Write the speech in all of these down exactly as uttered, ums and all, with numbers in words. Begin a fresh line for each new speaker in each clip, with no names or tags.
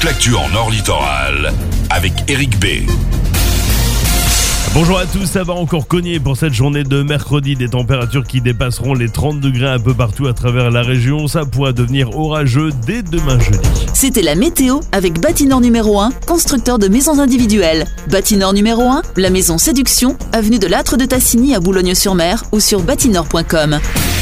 toute l'actu en Nord Littoral avec Eric B.
Bonjour à tous, ça va encore cogner pour cette journée de mercredi, des températures qui dépasseront les trente degrés un peu partout à travers la région. Ça pourra devenir orageux dès demain jeudi.
C'était la météo avec Bâtinor numéro un, constructeur de maisons individuelles. Bâtinor numéro un, la maison Séduction, avenue de l'Âtre de Tassigny à Boulogne-sur-Mer ou sur bâtinor point com.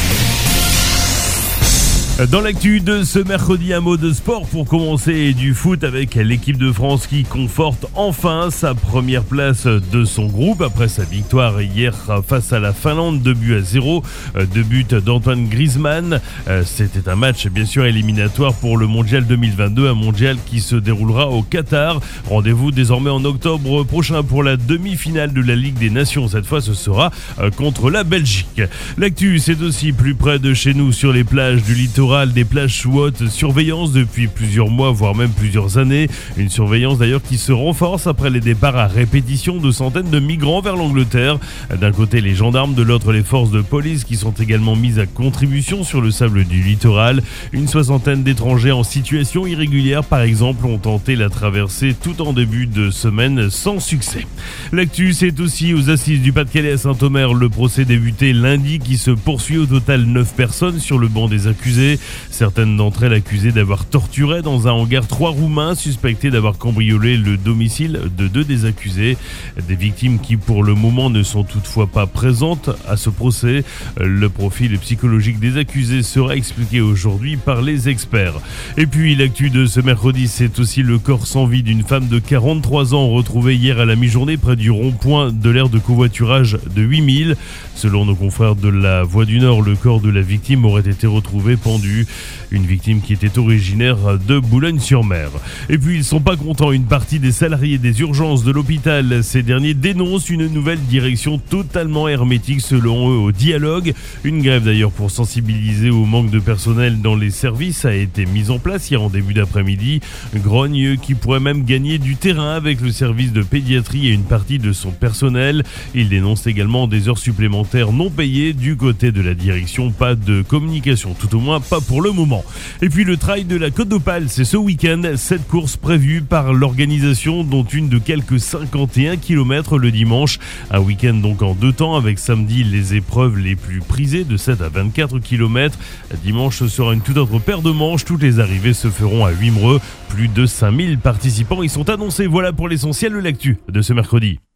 Dans l'actu de ce mercredi, un mot de sport pour commencer et du foot avec l'équipe de France qui conforte enfin sa première place de son groupe après sa victoire hier face à la Finlande, deux buts à zéro, deux buts d'Antoine Griezmann. C'était un match bien sûr éliminatoire pour le mondial deux mille vingt-deux, un mondial qui se déroulera au Qatar. Rendez-vous désormais en octobre prochain pour la demi-finale de la Ligue des Nations. Cette fois ce sera contre la Belgique. L'actu, c'est aussi plus près de chez nous sur les plages du littoral. Des plages sous haute surveillance depuis plusieurs mois, voire même plusieurs années. Une surveillance d'ailleurs qui se renforce après les départs à répétition de centaines de migrants vers l'Angleterre. D'un côté les gendarmes, de l'autre les forces de police qui sont également mises à contribution sur le sable du littoral. Une soixantaine d'étrangers en situation irrégulière par exemple ont tenté la traversée tout en début de semaine sans succès. L'actu, c'est aussi aux assises du Pas-de-Calais à Saint-Omer. Le procès débuté lundi qui se poursuit. Au total neuf personnes sur le banc des accusés. Certaines d'entre elles accusées d'avoir torturé dans un hangar trois Roumains suspectés d'avoir cambriolé le domicile de deux des accusés. Des victimes qui pour le moment ne sont toutefois pas présentes à ce procès. Le profil psychologique des accusés sera expliqué aujourd'hui par les experts. Et puis l'actu de ce mercredi, c'est aussi le corps sans vie d'une femme de quarante-trois ans retrouvée hier à la mi-journée près du rond-point de l'aire de covoiturage de huit mille. Selon nos confrères de la Voix du Nord, le corps de la victime aurait été retrouvé pendu. Une victime qui était originaire de Boulogne-sur-Mer. Et puis ils sont pas contents, une partie des salariés des urgences de l'hôpital. Ces derniers dénoncent une nouvelle direction totalement hermétique selon eux au dialogue. Une grève d'ailleurs pour sensibiliser au manque de personnel dans les services a été mise en place hier en début d'après-midi. Grogne qui pourrait même gagner du terrain avec le service de pédiatrie et une partie de son personnel. Ils dénoncent également des heures supplémentaires non payées du côté de la direction. Pas de communication, tout au moins pas pour le moment. Et puis le trail de la Côte d'Opale, c'est ce week-end. Sept courses prévues par l'organisation, dont une de quelques cinquante et un kilomètres le dimanche. Un week-end donc en deux temps, avec samedi les épreuves les plus prisées de sept à vingt-quatre kilomètres. Dimanche, ce sera une toute autre paire de manches. Toutes les arrivées se feront à Wimereux. Plus de cinq mille participants y sont annoncés. Voilà pour l'essentiel de l'actu de ce mercredi.